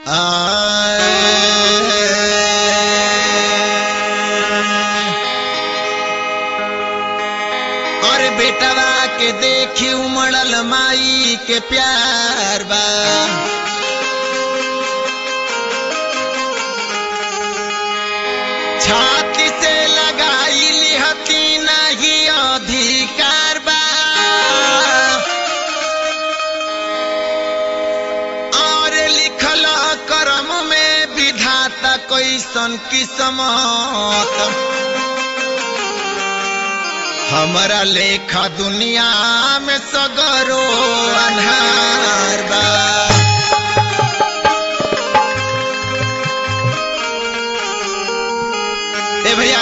और बेटवा के देखी उमड़ल माई के प्यार बा। छाती से लगाई लिहती नहीं अधिकार बा। और लिखल करम में विधाता कैसन किस्मत। हमारा लेखा दुनिया में सगरो अन्हार बा। ए भैया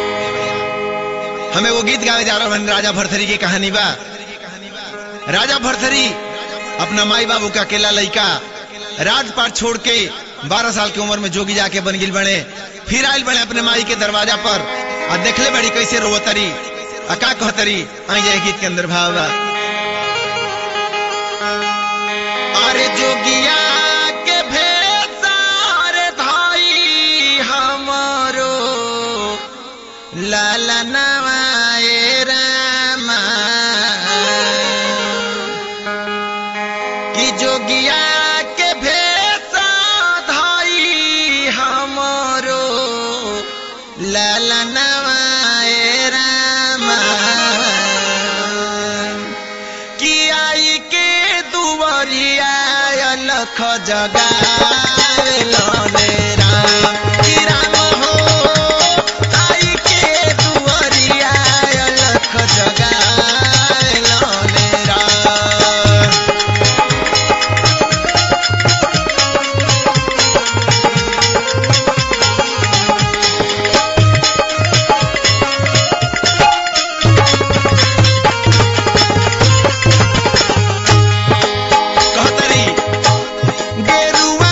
हमें वो गीत गावे जा रहा है, राजा भरथरी की कहानी बा। राजा भरथरी अपना माई बाबू का अकेला लड़का राजपाट छोड़ के 12 साल की उम्र में जोगी जाके बन गिल बने। फिर आयल बने अपने माई के दरवाजा पर और देखले बड़ी कैसे रोवतरी अका कहतरी। आई जाए गीत के अंदर भाव बा। अरे जोगिया के भेसार धाई हमारो लाला नवाए रामा कि जोगिया के भेसा धाई हमारो लाला नवाए रामा कि आई के दुवरिया लख जगाए लोने राम कि राम हो। आई के दुवरिया लख जगाए लोने राम। कहतरी गेरुआ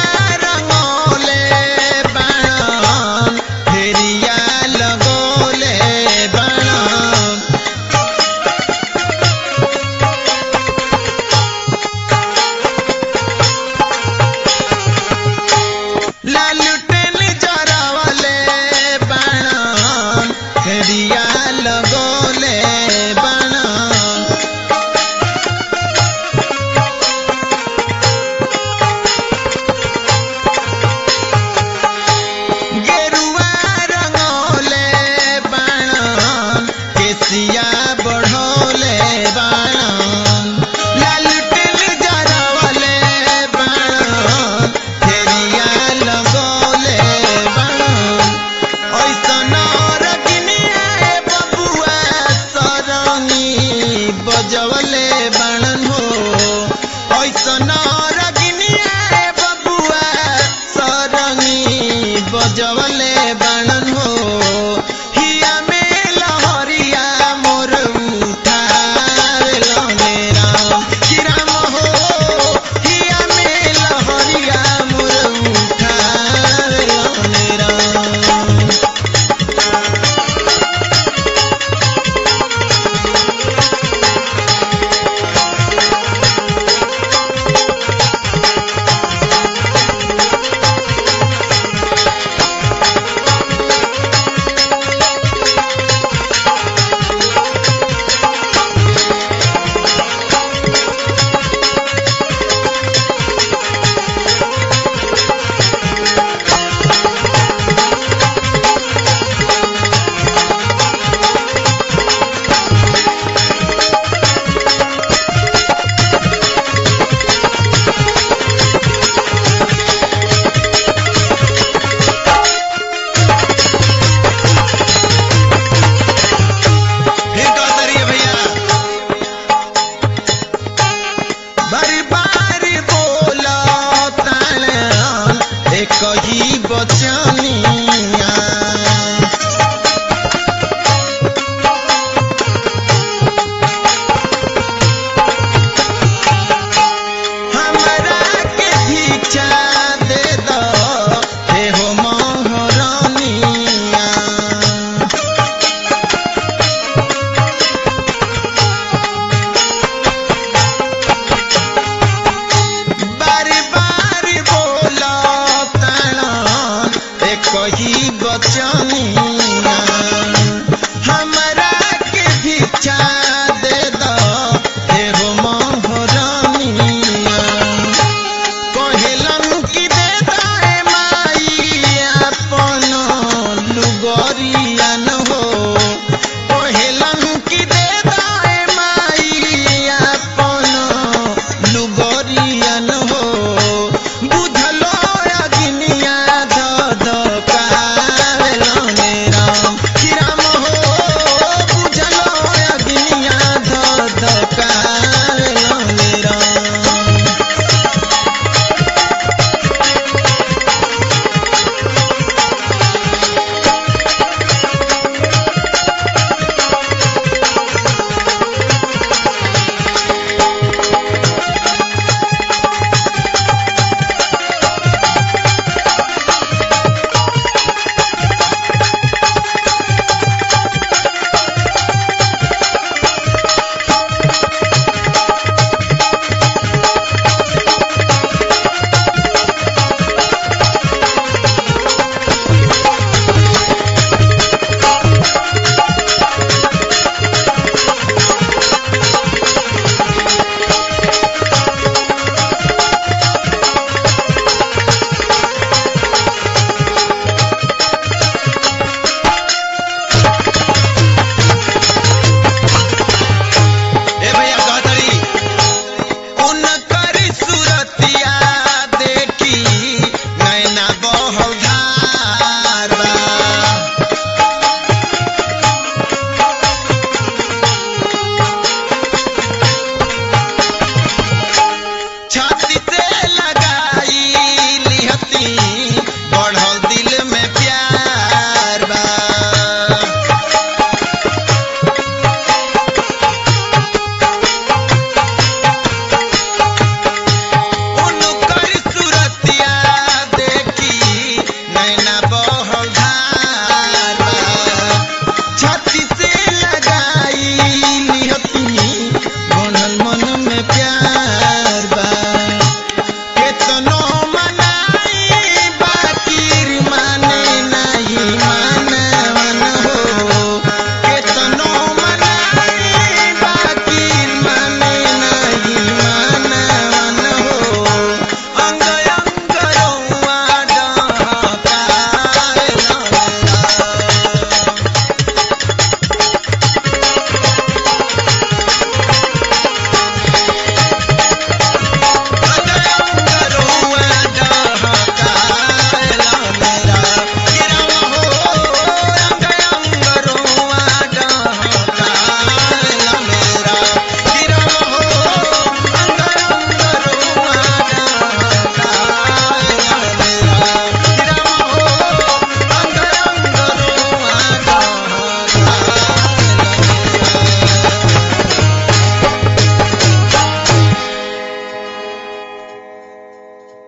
की